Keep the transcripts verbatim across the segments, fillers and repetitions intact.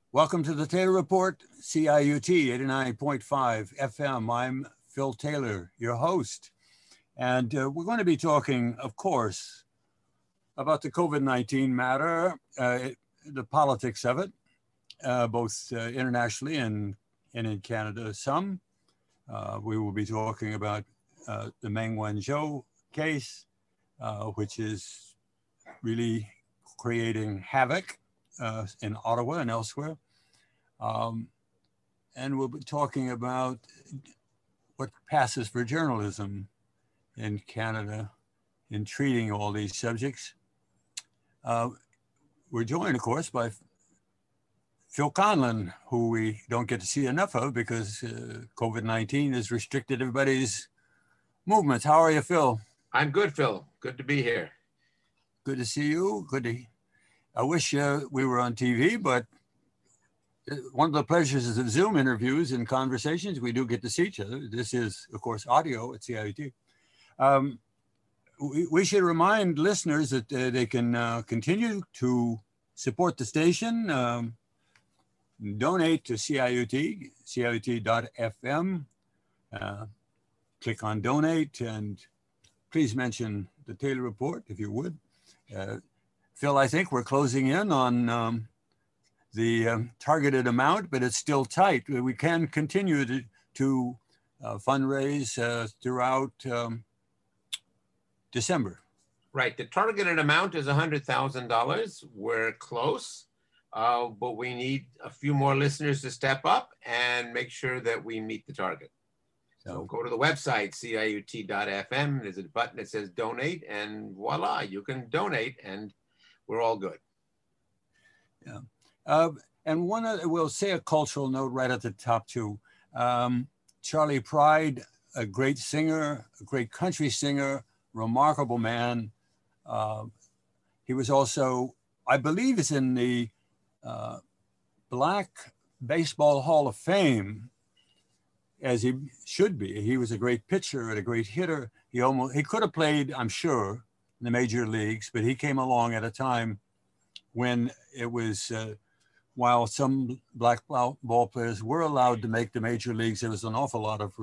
Welcome to the Taylor Report, C I U T eighty-nine point five F M. I'm Phil Taylor, your host. And uh, we're going to be talking, of course, about the COVID nineteen matter, uh, the politics of it, uh, both uh, internationally and, and in Canada some. Uh, we will be talking about uh, the Meng Wanzhou case, uh, which is really creating havoc uh, in Ottawa and elsewhere. Um, and we'll be talking about what passes for journalism in Canada in treating all these subjects. Uh, we're joined, of course, by Phil Conlon, who we don't get to see enough of because uh, COVID nineteen has restricted everybody's movements. How are you, Phil? I'm good, Phil. Good to be here. Good to see you. Good to. I wish uh, we were on T V, but one of the pleasures of Zoom interviews and conversations, we do get to see each other. This is, of course, audio at C I U T. Um, we, we should remind listeners that uh, they can uh, continue to support the station, um, donate to C I U T, C I U T dot F M. Uh, click on donate and please mention the Taylor Report if you would. Uh, Phil, I think we're closing in on um, the um, targeted amount, but it's still tight. We can continue to, to uh, fundraise uh, throughout um, December. Right. The targeted amount is one hundred thousand dollars. We're close, uh, but we need a few more listeners to step up and make sure that we meet the target. So, so go to the website, C I U T dot F M. There's a button that says donate, and voila, you can donate, and we're all good. Yeah. Uh, and one, uh, we'll say a cultural note right at the top too. Um, Charley Pride, a great singer, a great country singer, remarkable man. Uh, he was also, I believe, is in the uh, Black Baseball Hall of Fame, as he should be. He was a great pitcher and a great hitter. He almost, he could have played, I'm sure, in the major leagues, but he came along at a time when it was, uh, while some black ball players were allowed to make the major leagues, there was an awful lot of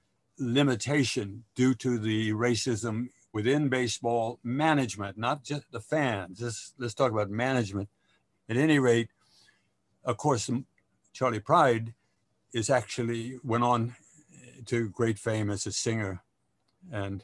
limitation due to the racism within baseball management, not just the fans. Let's, let's talk about management. At any rate, of course, Charley Pride is actually went on to great fame as a singer. And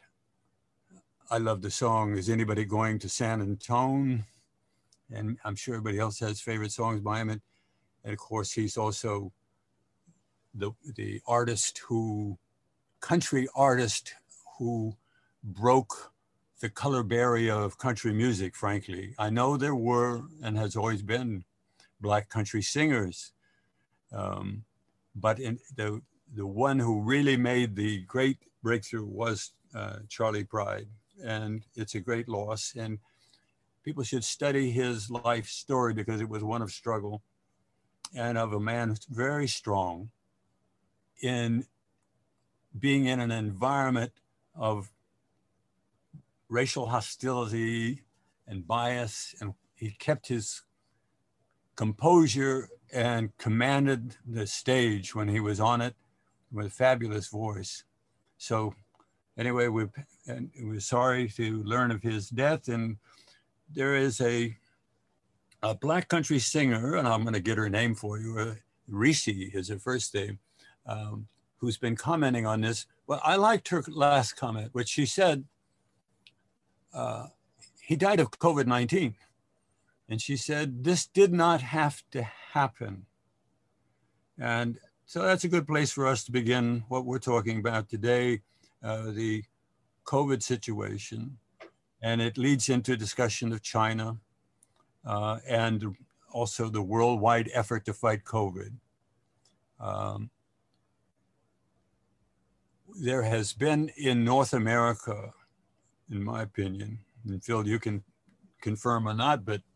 I love the song, Is Anybody Going to San Antone? And I'm sure everybody else has favorite songs by him. And, and of course, he's also the, the artist who, country artist who broke the color barrier of country music, frankly. I know there were and has always been Black country singers. Um, but in the, the one who really made the great breakthrough was uh, Charley Pride. And it's a great loss. And people should study his life story because it was one of struggle and of a man who's very strong in being in an environment of racial hostility and bias. And he kept his composure and commanded the stage when he was on it with a fabulous voice. So anyway, we we're sorry to learn of his death. And there is a, a Black country singer, and I'm going to get her name for you, uh, Reese is her first name, um, who's been commenting on this. Well, I liked her last comment, which she said, uh, he died of COVID nineteen. And she said, this did not have to happen. And so that's a good place for us to begin what we're talking about today, uh, the COVID situation. And it leads into discussion of China uh, and also the worldwide effort to fight COVID. Um, there has been in North America, in my opinion, and Phil, you can confirm or not, but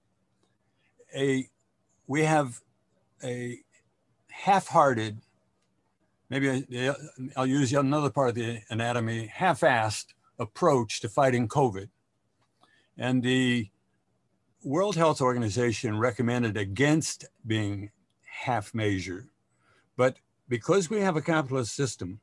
a we have a half-hearted, maybe I'll use another part of the anatomy, half-assed approach to fighting COVID. And the World Health Organization recommended against being half measure. But because we have a capitalist system,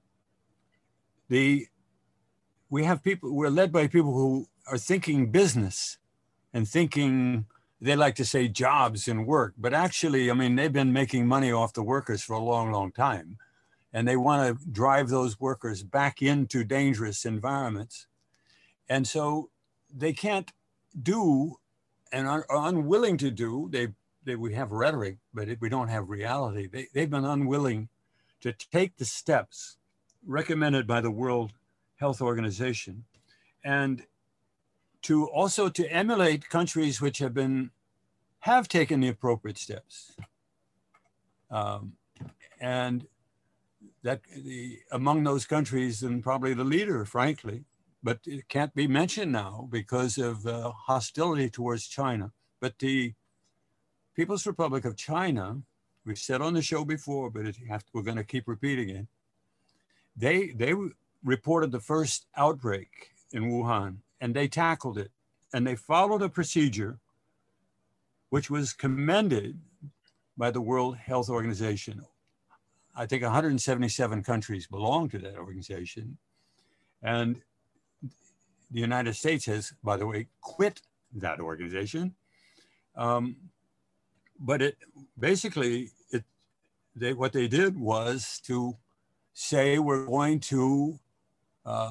the we have people, we're led by people who are thinking business and thinking, they like to say jobs and work, but actually, I mean, they've been making money off the workers for a long, long time. And they want to drive those workers back into dangerous environments. And so they can't do and are unwilling to do, they, they we have rhetoric, but we don't have reality. They, they've been unwilling to take the steps recommended by the World Health Organization, and to also to emulate countries which have been, have taken the appropriate steps. Um, and that the, among those countries, and probably the leader, frankly, but it can't be mentioned now because of uh, hostility towards China. But the People's Republic of China, we've said on the show before, but it have to, we're going to keep repeating it. They, they reported the first outbreak in Wuhan, and they tackled it. And they followed a procedure which was commended by the World Health Organization. I think one hundred seventy-seven countries belong to that organization. And the United States has, by the way, quit that organization. Um, but it basically, it, they, what they did was to say we're going to uh,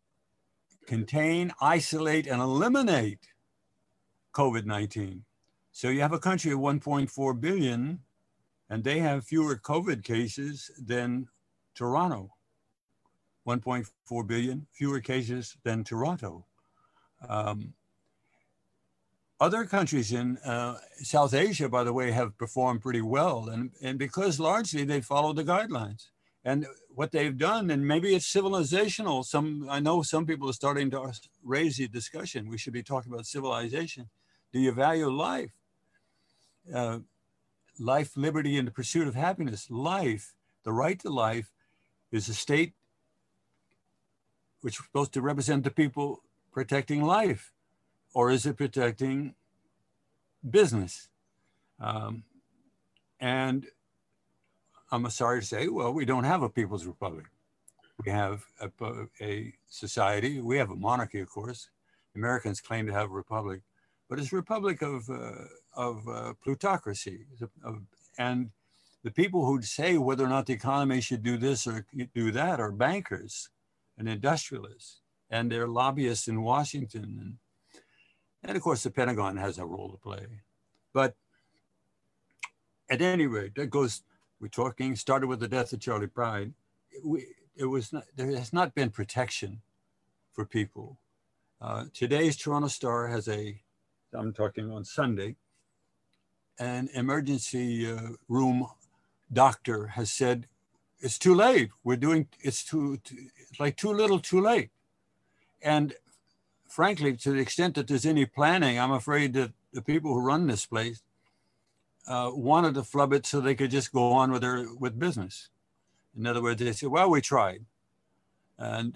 contain, isolate, and eliminate COVID nineteen. So you have a country of one point four billion, and they have fewer COVID cases than Toronto. one point four billion, fewer cases than Toronto. Um, other countries in uh, South Asia, by the way, have performed pretty well, and, and because largely they follow the guidelines. And what they've done, and maybe it's civilizational, some, I know some people are starting to raise the discussion, we should be talking about civilization. Do you value life? Uh, life, liberty, and the pursuit of happiness. Life, the right to life, is a state which is supposed to represent the people protecting life, or is it protecting business? Um, and I'm sorry to say, well, we don't have a People's Republic. We have a, a society, we have a monarchy, of course. Americans claim to have a republic, but it's a republic of, uh, of uh, plutocracy. Of, and the people who say whether or not the economy should do this or do that are bankers and industrialists, and they're lobbyists in Washington. And, and of course, the Pentagon has a role to play. But at any rate, that goes, we're talking, started with the death of Charlie Pride. It, we, it was not, there has not been protection for people. Uh, today's Toronto Star has a, I'm talking on Sunday, an emergency uh, room doctor has said, it's too late. We're doing, it's too, too, it's like too little, too late. And frankly, to the extent that there's any planning, I'm afraid that the people who run this place uh, wanted to flub it so they could just go on with their, with business. In other words, they said, well, we tried. And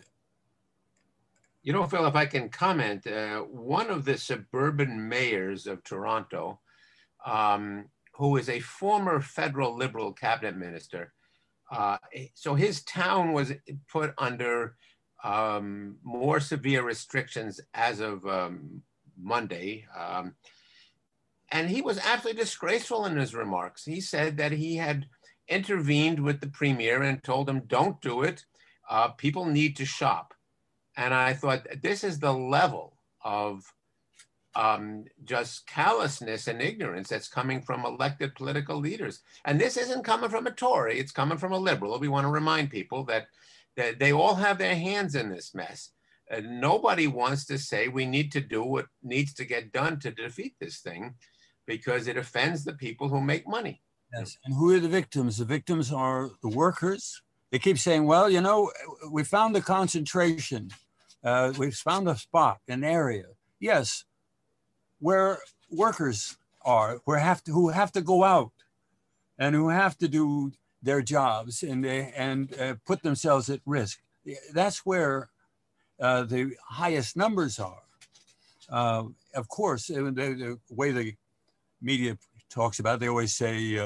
you know, Phil, if I can comment, uh, one of the suburban mayors of Toronto, um, who is a former federal Liberal cabinet minister, uh, so his town was put under um, more severe restrictions as of um, Monday. Um, and he was absolutely disgraceful in his remarks. He said that he had intervened with the premier and told him, don't do it. Uh, people need to shop. And I thought, this is the level of um, just callousness and ignorance that's coming from elected political leaders. And this isn't coming from a Tory, it's coming from a Liberal. We want to remind people that, that they all have their hands in this mess. Uh, nobody wants to say we need to do what needs to get done to defeat this thing because it offends the people who make money. Yes, and who are the victims? The victims are the workers. They keep saying, well, you know, we found the concentration. Uh, we've found a spot, an area. Yes, where workers are, where have to, who have to go out and who have to do their jobs and, they, and uh, put themselves at risk. That's where uh, the highest numbers are. Uh, of course, the, the way the media talks about it, they always say uh,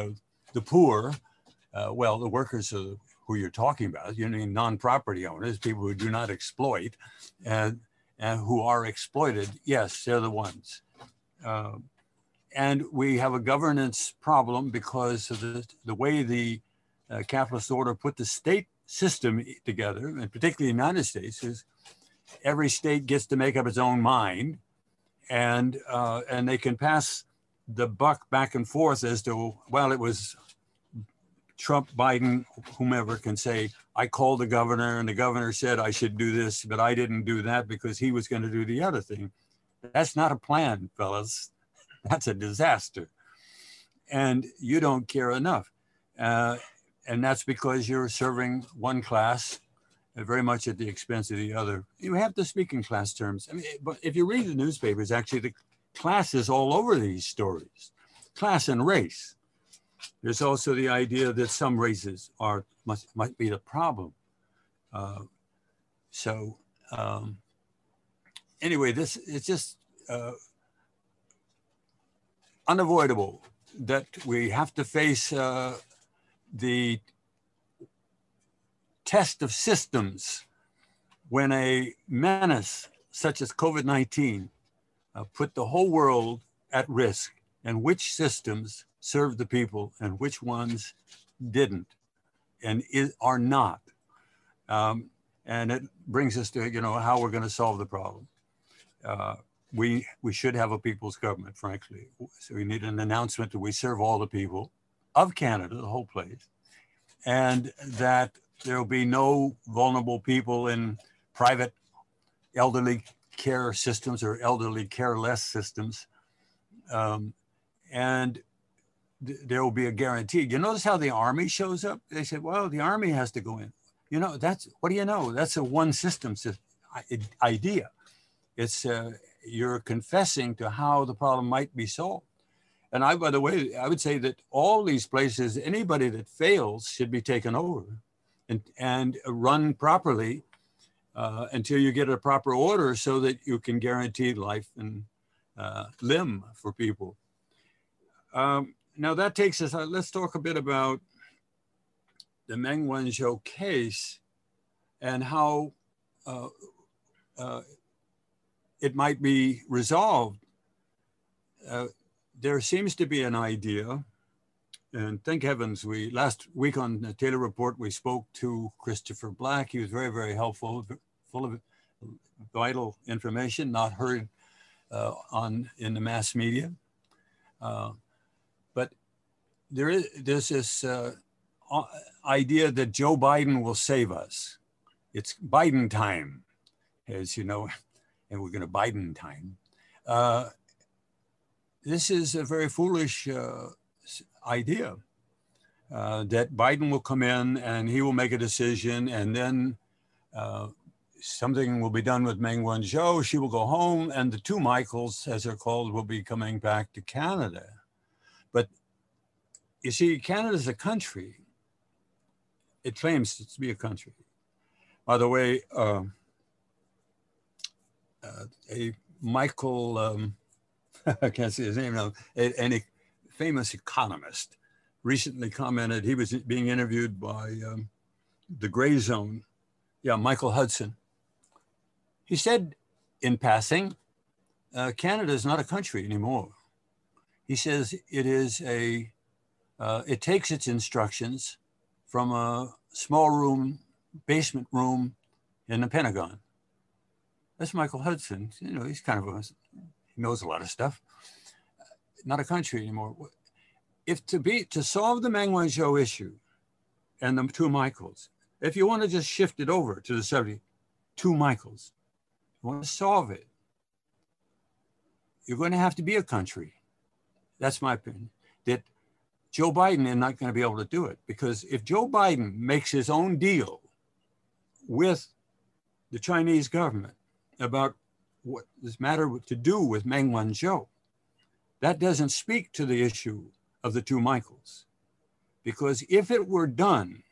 the poor, uh, well, the workers are who you're talking about, you mean non-property owners, people who do not exploit and, and who are exploited, yes, they're the ones. Uh, and we have a governance problem because of the, the way the uh, capitalist order put the state system together, and particularly the United States, is every state gets to make up its own mind, and, uh, and they can pass the buck back and forth as to, well, it was Trump, Biden, whomever can say, I called the governor and the governor said I should do this, but I didn't do that because he was going to do the other thing. That's not a plan, fellas. That's a disaster. And you don't care enough. Uh, and that's because you're serving one class very much at the expense of the other. You have to speak in class terms. I mean, but if you read the newspapers, actually the class is all over these stories, class and race. There's also the idea that some races are must might be the problem. Uh, so um, anyway, this it's just uh, unavoidable that we have to face uh, the test of systems when a menace such as COVID nineteen uh, put the whole world at risk, and which systems served the people and which ones didn't and is, are not. Um, and it brings us to, you know, how we're going to solve the problem. Uh, we, we should have a people's government, frankly. So we need an announcement that we serve all the people of Canada, the whole place, and that there will be no vulnerable people in private elderly care systems or elderly careless systems. Um, and there will be a guarantee. You notice how the Army shows up? They said, well, the Army has to go in. You know, that's, what do you know? That's a one system idea. It's, uh, you're confessing to how the problem might be solved. And I, by the way, I would say that all these places, anybody that fails should be taken over and, and run properly uh, until you get a proper order so that you can guarantee life and uh, limb for people. Um, Now that takes us, uh, let's talk a bit about the Meng Wanzhou case and how uh, uh, it might be resolved. Uh, there seems to be an idea, and thank heavens, we last week on the Taylor Report, we spoke to Christopher Black. He was very, very helpful, full of vital information, not heard uh, on in the mass media. Uh, But there is there's this uh, idea that Joe Biden will save us. It's Biden time, as you know, and we're going to Biden time. Uh, this is a very foolish uh, idea uh, that Biden will come in and he will make a decision, and then uh, something will be done with Meng Wanzhou. She will go home, and the two Michaels, as they're called, will be coming back to Canada. But you see, Canada is a country. It claims to be a country. By the way, uh, uh, a Michael, um, I can't say his name now, a, a famous economist recently commented, he was being interviewed by um, the Gray Zone. Yeah, Michael Hudson. He said in passing, uh, Canada is not a country anymore. He says it is a, uh, it takes its instructions from a small room, basement room in the Pentagon. That's Michael Hudson. You know, he's kind of a, he knows a lot of stuff. Not a country anymore. If to be, to solve the Meng Wanzhou issue and the two Michaels, if you want to just shift it over to the subject, two Michaels, you want to solve it, you're going to have to be a country. That's my opinion, that Joe Biden is not going to be able to do it, because if Joe Biden makes his own deal with the Chinese government about what this matter to do with Meng Wanzhou, that doesn't speak to the issue of the two Michaels. Because if it were done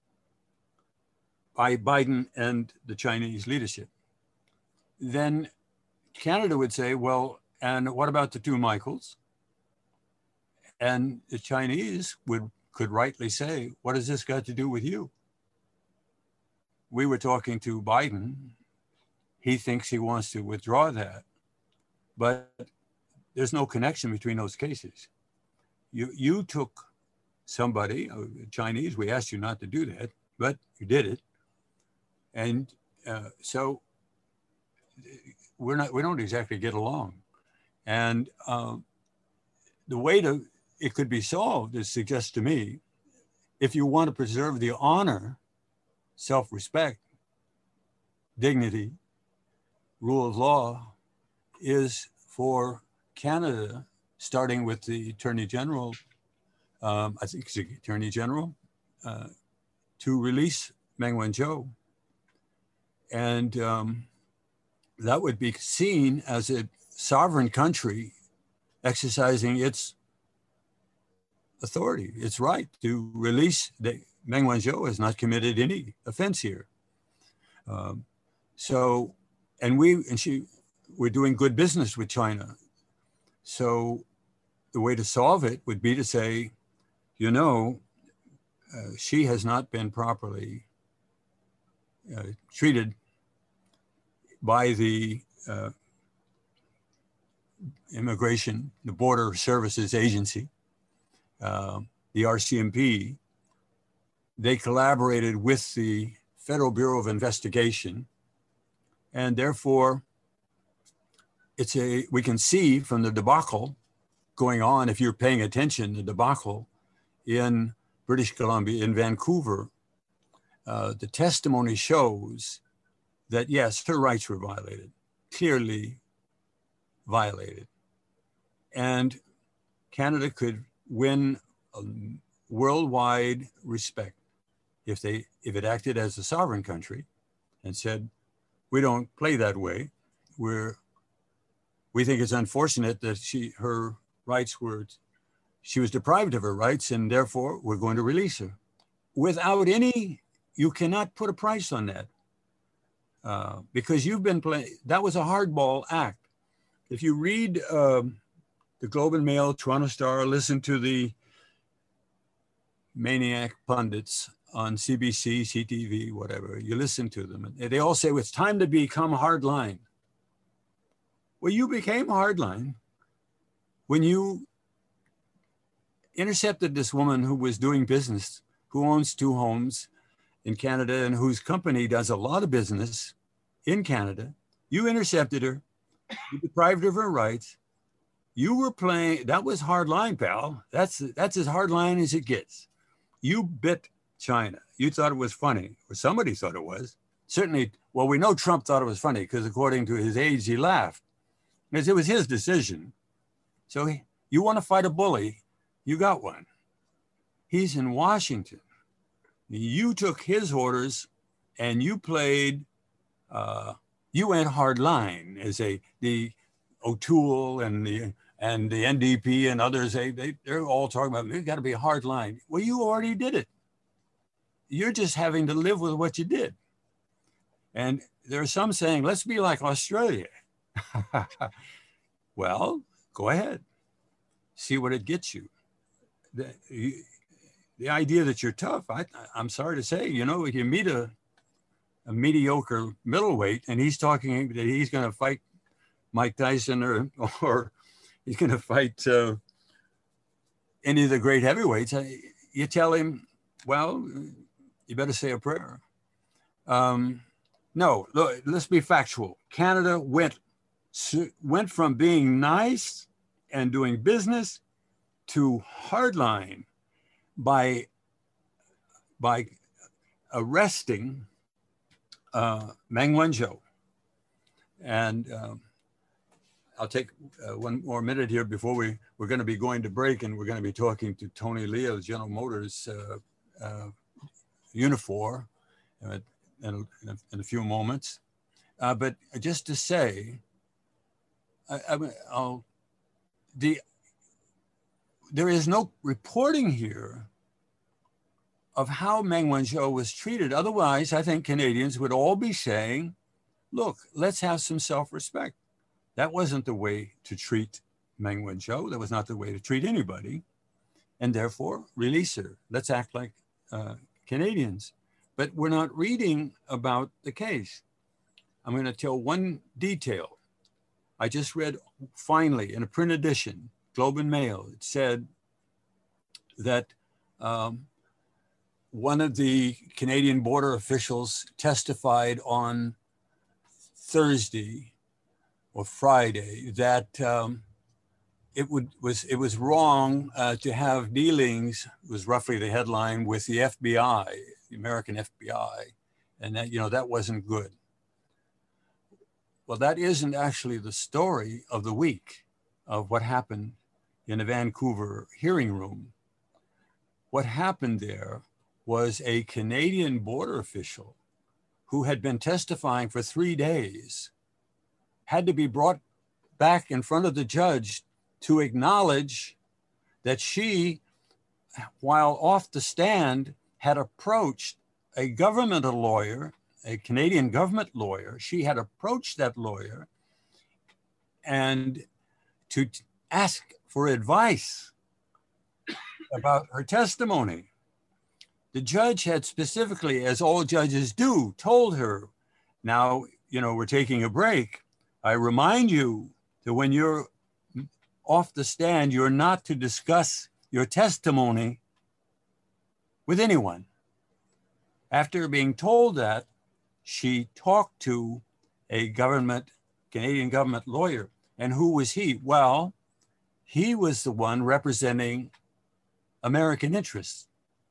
by Biden and the Chinese leadership, then Canada would say, well, and what about the two Michaels? And the Chinese would could rightly say, what has this got to do with you? We were talking to Biden. He thinks he wants to withdraw that, but there's no connection between those cases. You, you took somebody, Chinese, we asked you not to do that, but you did it. And uh, so we're not, we don't exactly get along. And um, the way to, it could be solved, it suggests to me, if you want to preserve the honor, self-respect, dignity, rule of law, is for Canada, starting with the Attorney General, um, I think it's the Attorney General, uh, to release Meng Wanzhou. And um, that would be seen as a sovereign country exercising its authority, its right to release the, Meng Wanzhou has not committed any offense here. Um, so, and we, and she, we're doing good business with China. So the way to solve it would be to say, you know, uh, she has not been properly uh, treated by the uh, Immigration, the Border Services Agency, uh, the R C M P. They collaborated with the Federal Bureau of Investigation, and therefore it's a, we can see from the debacle going on, if you're paying attention, the debacle in British Columbia, in Vancouver, uh, the testimony shows that yes, her rights were violated, clearly violated. And Canada could win a worldwide respect if they, if it acted as a sovereign country and said, we don't play that way. We're, we think it's unfortunate that she, her rights were, she was deprived of her rights, and therefore we're going to release her. Without any, you cannot put a price on that uh, because you've been playing, that was a hardball act. If you read um, the Globe and Mail, Toronto Star, listen to the maniac pundits on C B C, C T V, whatever, you listen to them, and they all say, well, it's time to become hardline. Well, you became hardline when you intercepted this woman who was doing business, who owns two homes in Canada and whose company does a lot of business in Canada. You intercepted her, you deprived her of her rights. You were playing, that was hardline, pal. That's, that's as hardline as it gets. You bit China. You thought it was funny, or somebody thought it was. Certainly, well, we know Trump thought it was funny because according to his aides, he laughed. Because it was his decision. So he, you want to fight a bully, you got one. He's in Washington. You took his orders and you played, uh, you went hard line as a, the O'Toole and the, and the N D P and others, they, they, they're all talking about, we've got to be a hard line. Well, you already did it. You're just having to live with what you did. And there are some saying, let's be like Australia. Well, go ahead. See what it gets you. The, you, the idea that you're tough, I, I'm sorry to say, you know, if you meet a, a mediocre middleweight and he's talking that he's going to fight Mike Tyson or, or he's going to fight uh, any of the great heavyweights, you tell him, well, you better say a prayer. Um, no, look, let's be factual. Canada went, went from being nice and doing business to hardline by, by arresting uh, Meng Wanzhou. And um, I'll take uh, one more minute here before we, we're going to be going to break, and we're going to be talking to Tony Leo, General Motors uh, uh, Unifor, uh, in, in, a, in a few moments. Uh, but just to say, I, I, I'll, the, there is no reporting here of how Meng Wanzhou was treated. Otherwise, I think Canadians would all be saying, look, let's have some self-respect. That wasn't the way to treat Meng Wanzhou. That was not the way to treat anybody. and therefore release her. Let's act like uh, Canadians. But we're not reading about the case. I'm going to tell one detail. I just read finally in a print edition, Globe and Mail, it said that um, one of the Canadian border officials testified on Thursday or Friday that um, it would was it was wrong uh, to have dealings, was roughly the headline, with the F B I, the American F B I, and that, you know, that wasn't good. Well, that isn't actually the story of the week of what happened in the Vancouver hearing room. What happened there was a Canadian border official who had been testifying for three days had to be brought back in front of the judge to acknowledge that she, while off the stand, had approached a government lawyer, a Canadian government lawyer. She had approached that lawyer and to ask for advice about her testimony. The judge had specifically, as all judges do, told her, now, you know, we're taking a break. I remind you that when you're off the stand, you're not to discuss your testimony with anyone. After being told that, she talked to a government, Canadian government lawyer. And who was he? Well, he was the one representing American interests.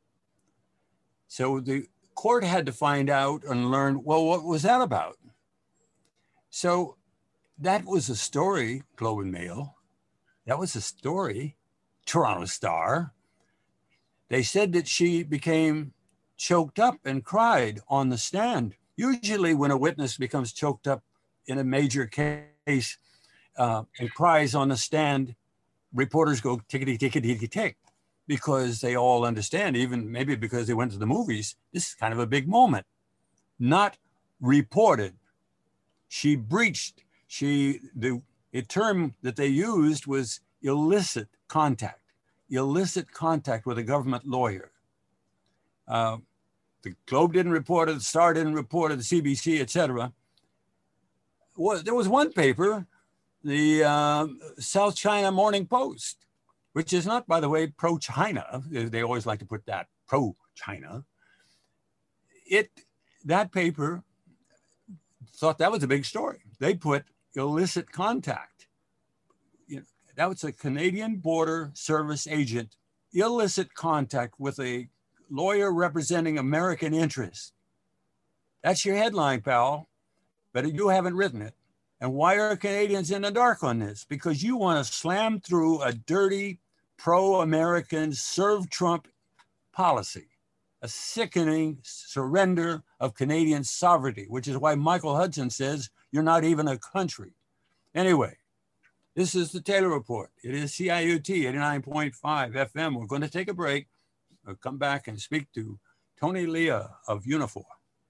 So the court had to find out and learn, well, what was that about? So that was a story, Globe and Mail. That was a story, Toronto Star. They said that she became choked up and cried on the stand. Usually when a witness becomes choked up in a major case uh, and cries on the stand, reporters go tickety, tickety, tickety, tick, because they all understand, even maybe because they went to the movies, this is kind of a big moment. Not reported. She breached, she, the, the term that they used was illicit contact, illicit contact with a government lawyer. Uh, the Globe didn't report it, the Star didn't report it, the C B C, et cetera. Well, there was one paper, the uh, South China Morning Post, which is not, by the way, pro-China. They always like to put that, pro-China. It, that paper thought that was a big story. They put illicit contact. You know, that was a Canadian Border Service agent, illicit contact with a lawyer representing American interests. That's your headline, pal, but you haven't written it. And why are Canadians in the dark on this? Because you want to slam through a dirty, pro-American, serve Trump policy, a sickening surrender of Canadian sovereignty, which is why Michael Hudson says you're not even a country. Anyway, this is the Taylor Report. It is C I U T eighty-nine point five F M. We're going to take a break. We'll come back and speak to Tony Leah of Unifor.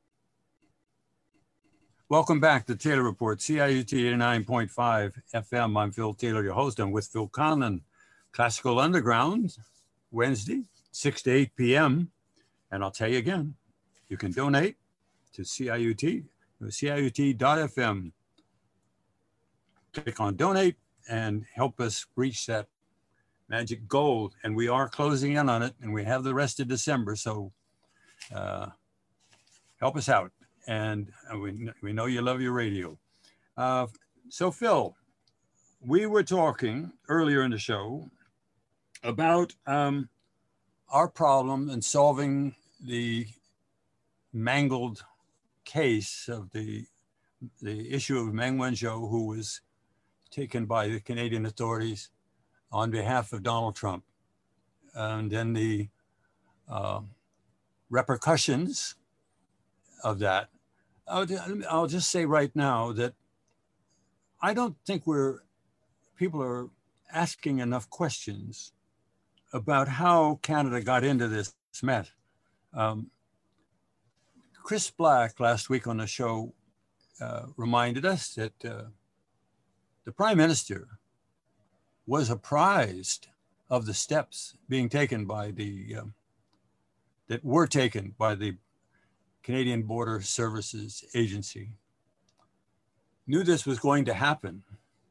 Welcome back to Taylor Report, C I U T eighty-nine point five F M. I'm Phil Taylor, your host. I'm with Phil Conlon, Classical Underground, Wednesday, six to eight p m And I'll tell you again, you can donate to C I U T, C I U T dot F M. Click on donate and help us reach that magic goal. And we are closing in on it, and we have the rest of December. So uh, help us out. And we, we know you love your radio. Uh, so Phil, we were talking earlier in the show about um, our problem in solving the mangled case of the, the issue of Meng Wanzhou, who was taken by the Canadian authorities on behalf of Donald Trump. And then the uh, repercussions of that. I'll, I'll just say right now that I don't think we're, people are asking enough questions about how Canada got into this mess. Um, Chris Black last week on the show uh, reminded us that uh, the Prime Minister was apprised of the steps being taken by the, um, that were taken by the Canadian Border Services Agency, knew this was going to happen.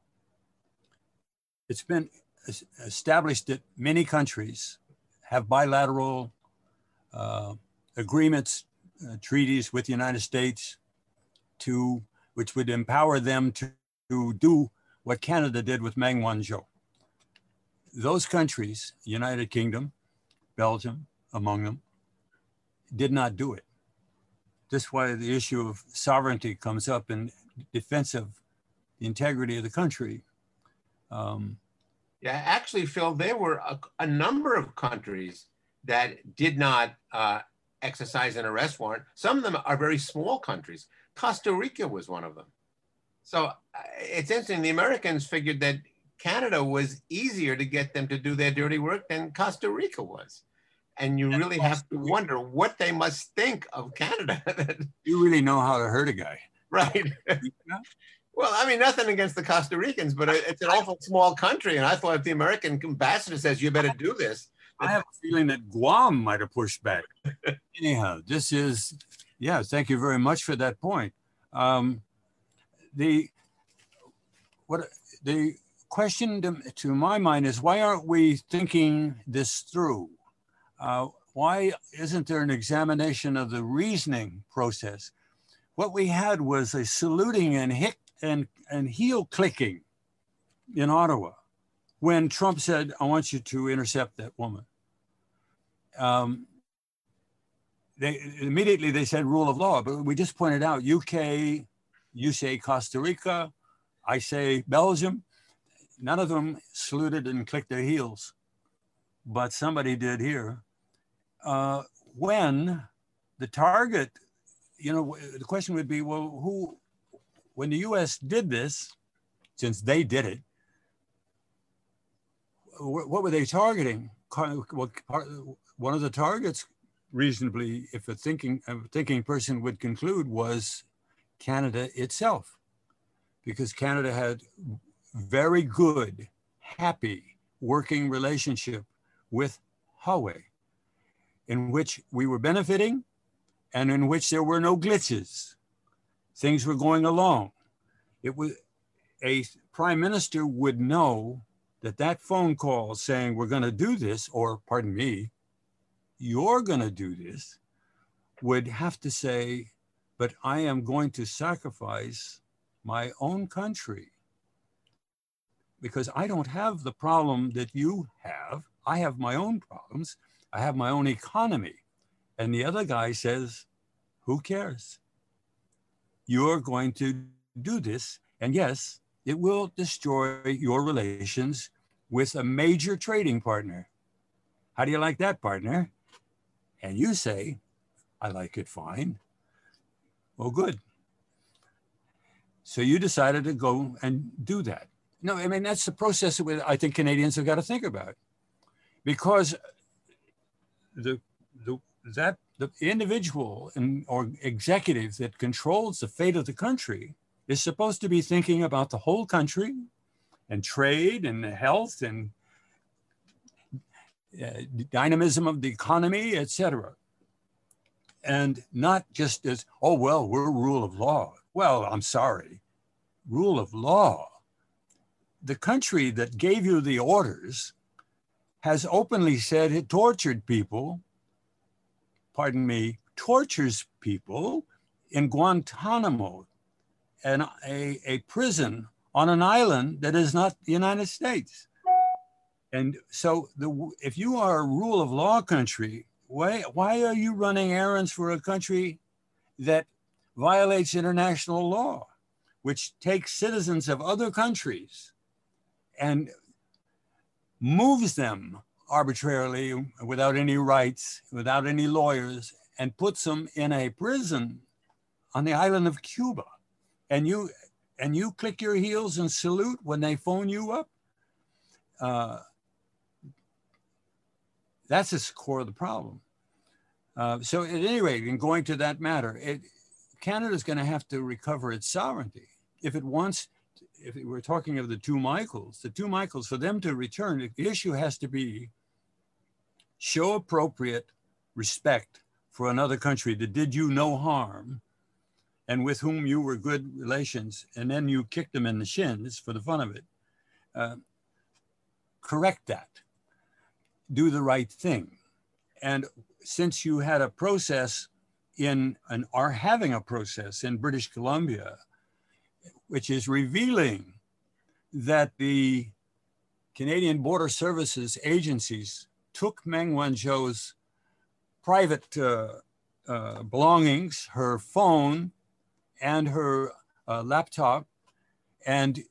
It's been established that many countries have bilateral uh, agreements, uh, treaties with the United States to, which would empower them to, to do what Canada did with Meng Wanzhou. Those countries, United Kingdom, Belgium, among them, did not do it. This is why the issue of sovereignty comes up in defense of the integrity of the country. Um, yeah, actually, Phil, there were a, a number of countries that did not uh, exercise an arrest warrant. Some of them are very small countries. Costa Rica was one of them. So uh, it's interesting, the Americans figured that Canada was easier to get them to do their dirty work than Costa Rica was. And you really have to wonder what they must think of Canada. You really know how to hurt a guy. Right. Well, I mean, nothing against the Costa Ricans, but it's an awful small country. And I thought if the American ambassador says, you better do this. I have a feeling that Guam might have pushed back. Anyhow, this is, yeah, thank you very much for that point. Um, the, what, the question to, to my mind is, why aren't we thinking this through? Uh, why isn't there an examination of the reasoning process? What we had was a saluting and, hick and, and heel clicking in Ottawa when Trump said, I want you to intercept that woman. Um, they, immediately they said rule of law, but we just pointed out U K, you say Costa Rica, I say Belgium. None of them saluted and clicked their heels, but somebody did here. Uh, when the target, you know, the question would be, well, who, when the U S did this, since they did it, what were they targeting? One of the targets, reasonably, if a thinking, a thinking person would conclude, was Canada itself, because Canada had very good, happy working relationship with Huawei, in which we were benefiting and in which there were no glitches. Things were going along. It was, a prime minister would know that that phone call saying we're going to do this, or pardon me, you're going to do this, would have to say, but I am going to sacrifice my own country because I don't have the problem that you have. I have my own problems. I have my own economy. And the other guy says, who cares? You're going to do this. And yes, it will destroy your relations with a major trading partner. How do you like that, partner? And you say, I like it fine. Well, good. So you decided to go and do that. No, I mean, that's the process that I think Canadians have got to think about, because the, the, that, the individual and, or executive that controls the fate of the country is supposed to be thinking about the whole country and trade and health and uh, dynamism of the economy, et cetera. And not just as, oh, well, we're rule of law. Well, I'm sorry, rule of law. The country that gave you the orders has openly said it tortured people, pardon me, tortures people in Guantanamo, and a, a prison on an island that is not the United States. And so the, if you are a rule of law country, why, why are you running errands for a country that violates international law, which takes citizens of other countries and moves them arbitrarily without any rights, without any lawyers, and puts them in a prison on the island of Cuba? And you, and you click your heels and salute when they phone you up? Uh, that's the core of the problem. Uh, so at any rate, in going to that matter, it, Canada's going to have to recover its sovereignty if it wants if we're talking of the two Michaels, the two Michaels, for them to return, the issue has to be show appropriate respect for another country that did you no harm and with whom you were good relations, and then you kicked them in the shins for the fun of it. Uh, correct that. Do the right thing. And since you had a process in, and are having a process in British Columbia, which is revealing that the Canadian Border Services agencies took Meng Wanzhou's private uh, uh, belongings, her phone and her uh, laptop, and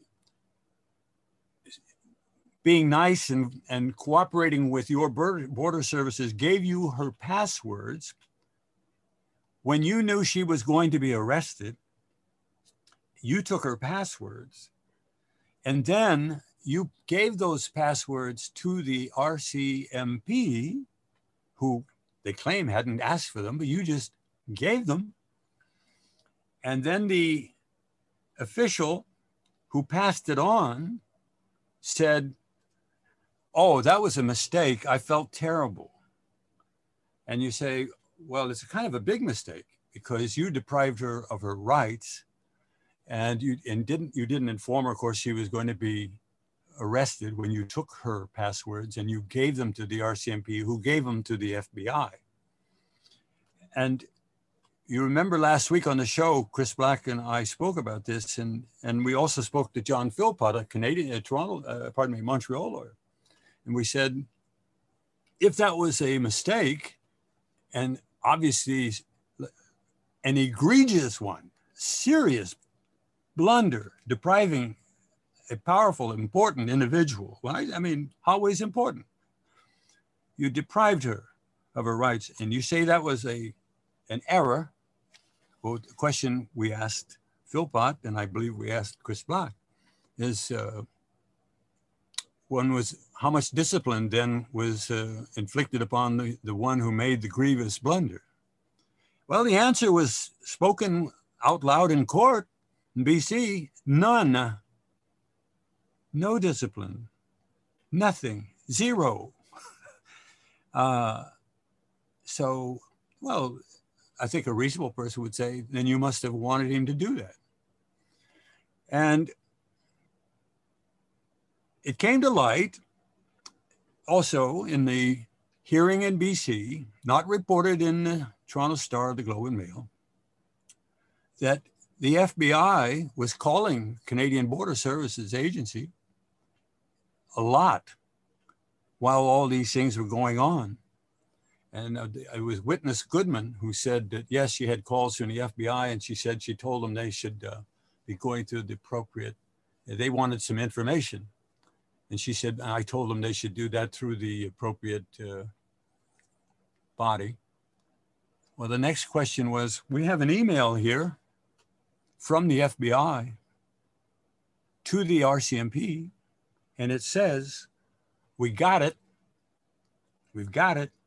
being nice and, and cooperating with your border services, gave you her passwords when you knew she was going to be arrested. You took her passwords, and then you gave those passwords to the R C M P, who they claim hadn't asked for them, but you just gave them. And then the official who passed it on said, oh, that was a mistake. I felt terrible. And you say, well, it's a kind of a big mistake because you deprived her of her rights, and you and didn't you didn't inform her, of course, she was going to be arrested when you took her passwords and you gave them to the R C M P, who gave them to the F B I. And you remember last week on the show, Chris Black and I spoke about this, and, and we also spoke to John Philpott, a Canadian, a Toronto, uh, pardon me, Montreal lawyer. And we said, if that was a mistake, and obviously an egregious one, serious blunder, depriving a powerful, important individual, right? I mean, always important. You deprived her of her rights, and you say that was a an error. Well, the question we asked Philpott, and I believe we asked Chris Black, is uh, one was how much discipline then was uh, inflicted upon the, the one who made the grievous blunder? Well, the answer was spoken out loud in court in B C, none. No discipline, nothing, zero. uh, so, well, I think a reasonable person would say, then you must have wanted him to do that. And it came to light also in the hearing in B C, not reported in the Toronto Star, the Globe and Mail, that the F B I was calling Canadian Border Services Agency a lot while all these things were going on. And uh, it was witness Goodman who said that, yes, she had calls from the F B I, and she said she told them they should uh, be going to the appropriate, they wanted some information. And she said, I told them they should do that through the appropriate uh, body. Well, the next question was, we have an email here from the F B I to the R C M P, and it says, we got it, we've got it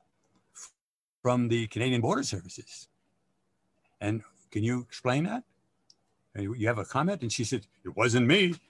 from the Canadian Border Services. And can you explain that? And you have a comment? And she said, it wasn't me, it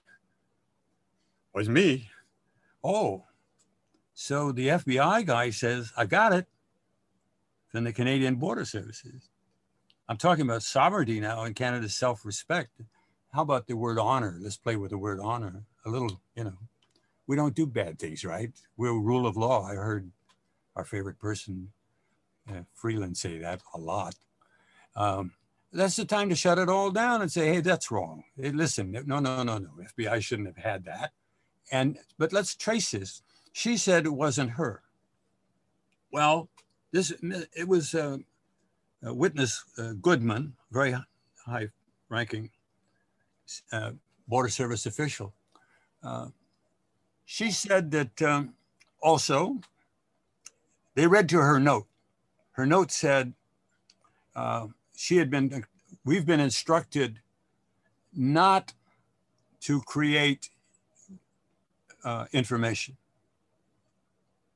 wasn't me. Oh, so the F B I guy says, I got it from the Canadian Border Services. I'm talking about sovereignty now and Canada's self-respect. How about the word honor? Let's play with the word honor a little, you know. We don't do bad things, right? We're rule of law. I heard our favorite person, uh, Freeland, say that a lot. Um, that's the time to shut it all down and say, hey, that's wrong. Hey, listen, no, no, no, no. F B I shouldn't have had that. And, but let's trace this. She said it wasn't her. Well, this, it was uh, a witness uh, Goodman, very high ranking uh, Border Service official. Uh, she said that um, also they read to her note. Her note said uh, she had been, we've been instructed not to create uh, information.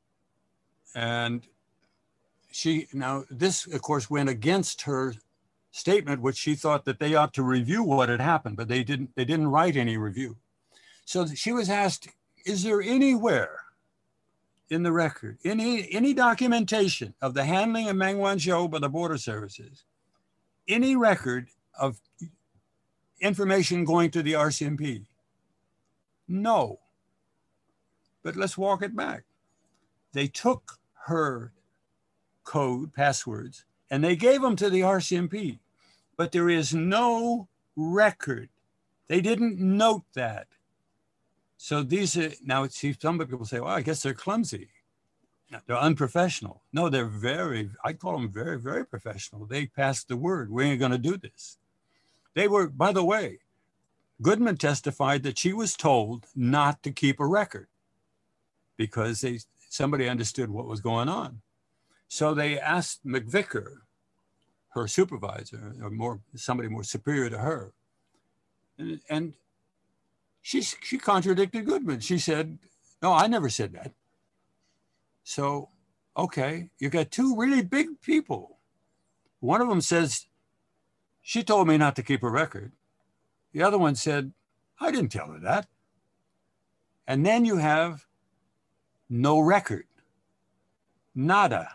And she, now this of course went against her statement, which she thought that they ought to review what had happened, but they didn't, they didn't write any review. So she was asked, is there anywhere in the record, any, any documentation of the handling of Meng Wanzhou by the border services, any record of information going to the R C M P? No. But let's walk it back. They took her code, passwords, and they gave them to the R C M P, but there is no record. They didn't note that. So these are, now see, some people say, well, I guess they're clumsy. They're unprofessional. No, they're very, I call them very, very professional. They passed the word. We ain't going to do this. They were, by the way, Goodman testified that she was told not to keep a record because they, somebody understood what was going on. So they asked McVicker, her supervisor, or more, somebody more superior to her, and, and she, she contradicted Goodman. She said, no, I never said that. So, okay, you got two really big people. One of them says, she told me not to keep a record. The other one said, I didn't tell her that. And then you have no record, nada.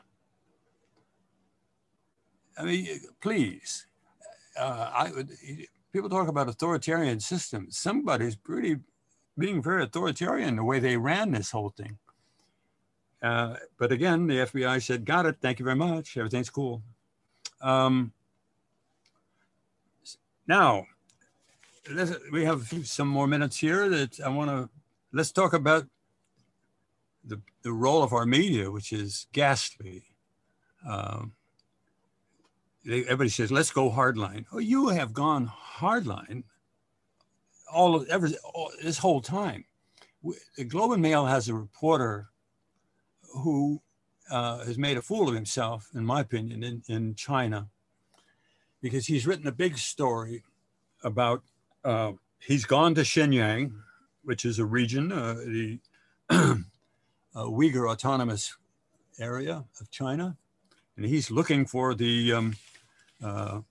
I mean, please, uh, I would, people talk about authoritarian systems. Somebody's pretty being very authoritarian the way they ran this whole thing. Uh, but again, the F B I said, got it, thank you very much, everything's cool. Um, now, we have some more minutes here that I want to, let's talk about the, the role of our media, which is ghastly. Um, they, everybody says, let's go hardline. Oh, you have gone hardline all of, every, all, this whole time. The Globe and Mail has a reporter who uh, has made a fool of himself, in my opinion, in, in China, because he's written a big story about, uh, he's gone to Xinjiang, which is a region, uh, the uh, Uyghur Autonomous Area of China, and he's looking for the um, uh,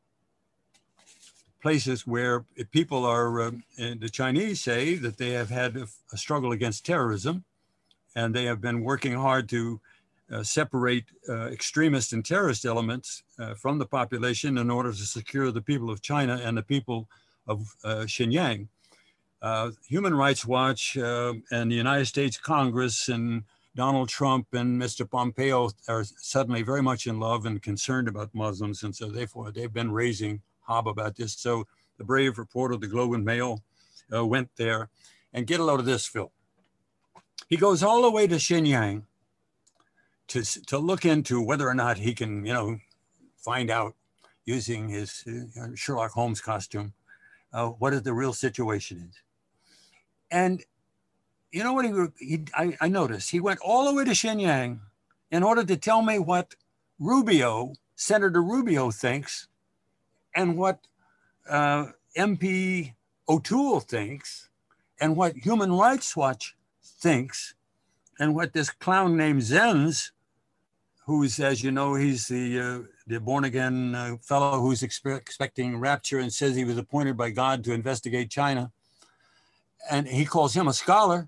places where people are, uh, and the Chinese say that they have had a, a struggle against terrorism, and they have been working hard to uh, separate uh, extremist and terrorist elements uh, from the population in order to secure the people of China and the people of uh, Xinjiang. Uh, Human Rights Watch uh, and the United States Congress and Donald Trump and Mister Pompeo are suddenly very much in love and concerned about Muslims. And so therefore they've been raising hob about this. So the brave reporter of the Globe and Mail uh, went there, and get a load of this, Phil. He goes all the way to Xinjiang to, to look into whether or not he can, you know, find out using his uh, Sherlock Holmes costume, uh, what is the real situation is. And you know what he, he I, I noticed? He went all the way to Xinjiang in order to tell me what Rubio, Senator Rubio thinks, and what uh, M P O'Toole thinks, and what Human Rights Watch thinks, and what this clown named Zenz, who's, as you know, he's the uh, the born-again uh, fellow who's expe expecting rapture and says he was appointed by God to investigate China, and he calls him a scholar.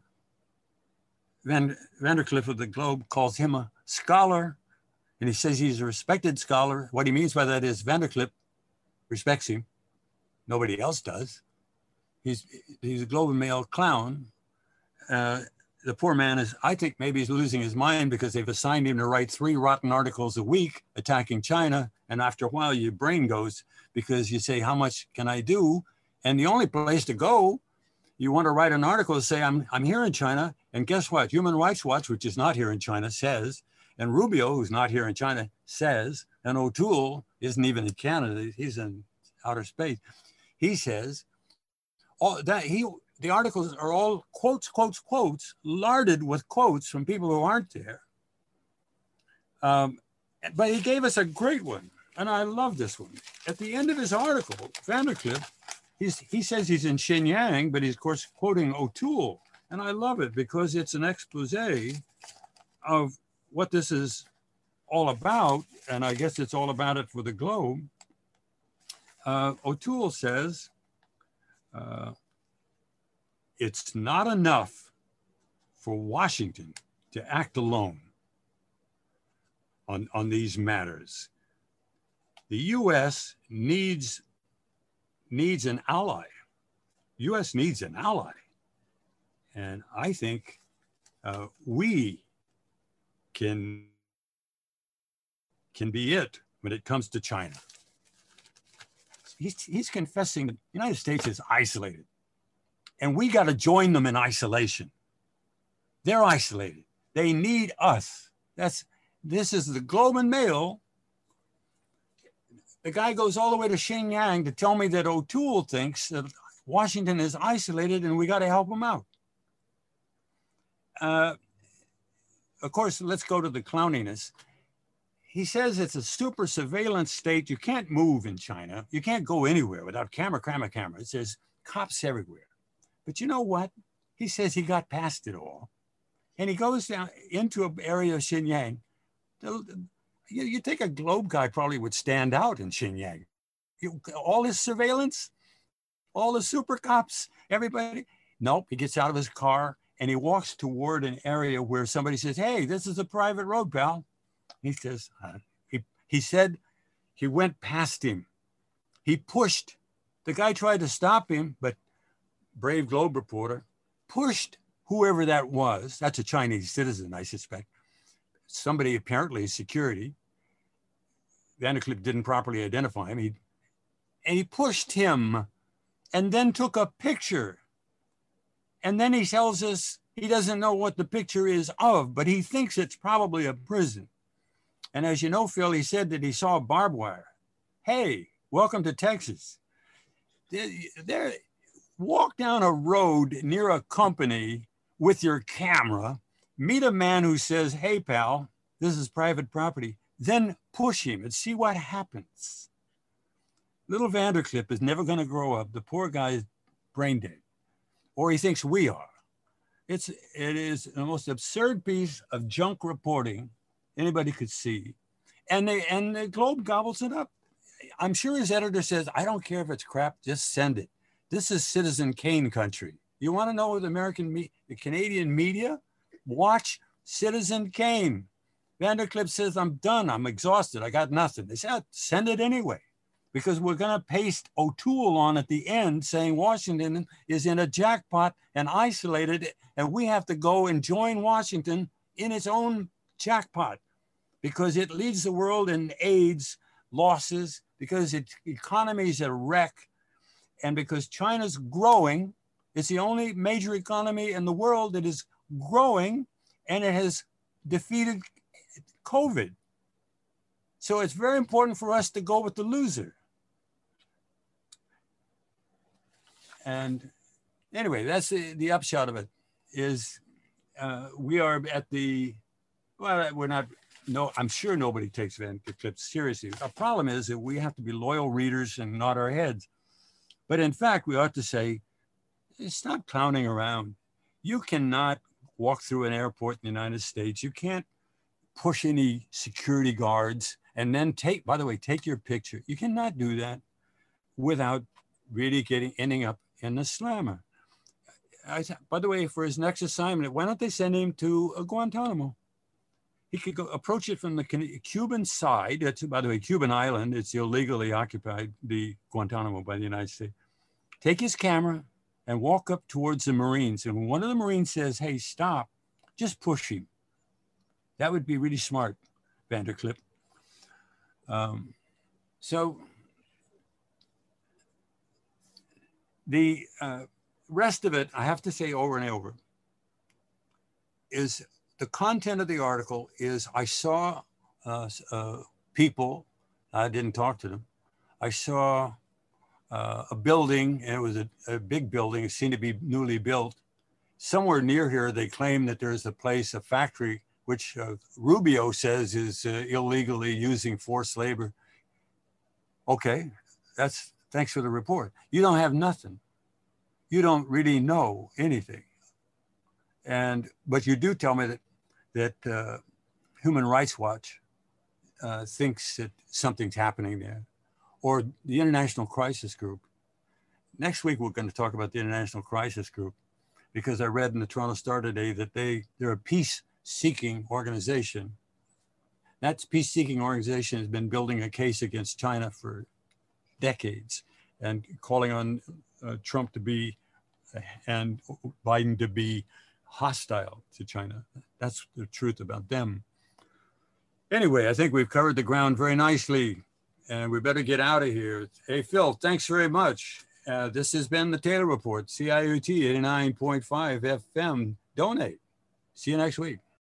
Van Vandercliff of the Globe calls him a scholar, and he says he's a respected scholar. What he means by that is Vandercliff respects him. Nobody else does. He's, he's a Globe and Mail clown. Uh, the poor man is, I think maybe he's losing his mind because they've assigned him to write three rotten articles a week attacking China. And after a while, your brain goes, because you say, how much can I do? And the only place to go, you want to write an article to say, I'm, I'm here in China. And guess what? Human Rights Watch, which is not here in China, says, and Rubio, who's not here in China, says, and O'Toole isn't even in Canada, he's in outer space. He says, all that he, the articles are all quotes, quotes, quotes, larded with quotes from people who aren't there. Um, but he gave us a great one, and I love this one. At the end of his article, Vandercliff, he's, he says he's in Xinjiang, but he's, of course, quoting O'Toole. And I love it because it's an expose of what this is all about, and I guess it's all about it for the Globe. uh, O'Toole says uh, it's not enough for Washington to act alone on, on these matters. The U S needs, needs an ally. U S needs an ally. And I think uh, we can, can be it when it comes to China. He's, he's confessing that the United States is isolated, and we got to join them in isolation. They're isolated. They need us. That's, this is the Globe and Mail. The guy goes all the way to Xinjiang to tell me that O'Toole thinks that Washington is isolated and we got to help him out. Uh, of course, let's go to the clowniness. He says it's a super surveillance state. You can't move in China. You can't go anywhere without camera, camera, camera. It says cops everywhere. But you know what? He says he got past it all. And he goes down into an area of Xinjiang. The, you, you think a Globe guy probably would stand out in Xinjiang. You, all his surveillance, all the super cops, everybody. Nope, he gets out of his car and he walks toward an area where somebody says, hey, this is a private road, pal. He says, uh, he, he said he went past him. He pushed. The guy tried to stop him, but brave Globe reporter pushed whoever that was. That's a Chinese citizen, I suspect. Somebody apparently security. Vandercliff didn't properly identify him. He, and he pushed him and then took a picture. And then he tells us he doesn't know what the picture is of, but he thinks it's probably a prison. And as you know, Phil, he said that he saw barbed wire. Hey, welcome to Texas. There, walk down a road near a company with your camera, meet a man who says, hey, pal, this is private property, then push him and see what happens. Little Vandercliff is never going to grow up. The poor guy is brain dead, or he thinks we are. It's, it is the most absurd piece of junk reporting anybody could see. And, they, and the Globe gobbles it up. I'm sure his editor says, I don't care if it's crap, just send it. This is Citizen Kane country. You want to know the American, me the Canadian media? Watch Citizen Kane. Vandercliff says, I'm done, I'm exhausted, I got nothing. They said, send it anyway, because we're gonna paste O'Toole on at the end saying Washington is in a jackpot and isolated, and we have to go and join Washington in its own jackpot because it leads the world in AIDS losses, because its economy is a wreck, and because China's growing. It's the only major economy in the world that is growing, and it has defeated COVID. So it's very important for us to go with the loser. And anyway, that's the, the upshot of it, is uh, we are at the, well, we're not, no, I'm sure nobody takes Vandercliff seriously. Our problem is that we have to be loyal readers and nod our heads. But in fact, we ought to say, stop clowning around. You cannot walk through an airport in the United States. You can't push any security guards and then take, by the way, take your picture. You cannot do that without really getting, ending up in the slammer. I, by the way, for his next assignment, why don't they send him to a Guantanamo? He could go approach it from the Cuban side. That's, by the way, Cuban island. It's illegally occupied, the Guantanamo, by the United States. Take his camera and walk up towards the Marines. And when one of the Marines says, hey, stop, just push him. That would be really smart, Vandercliff. Um, so the uh, rest of it, I have to say over and over, is the content of the article is I saw uh, uh, people, I didn't talk to them. I saw uh, a building, and it was a, a big building. It seemed to be newly built. Somewhere near here, they claim that there's a place, a factory, which uh, Rubio says is uh, illegally using forced labor. Okay, that's, thanks for the report. You don't have nothing. You don't really know anything. And, but you do tell me that, that uh, Human Rights Watch uh, thinks that something's happening there. or the International Crisis Group. Next week, we're going to talk about the International Crisis Group because I read in the Toronto Star today that they, they're a peace-seeking organization. That peace-seeking organization has been building a case against China for decades and calling on uh, Trump to be and Biden to be hostile to China. That's the truth about them. Anyway, I think we've covered the ground very nicely and we better get out of here. Hey, Phil, thanks very much. Uh, this has been the Taylor Report, C I U T eighty-nine point five F M. Donate. See you next week.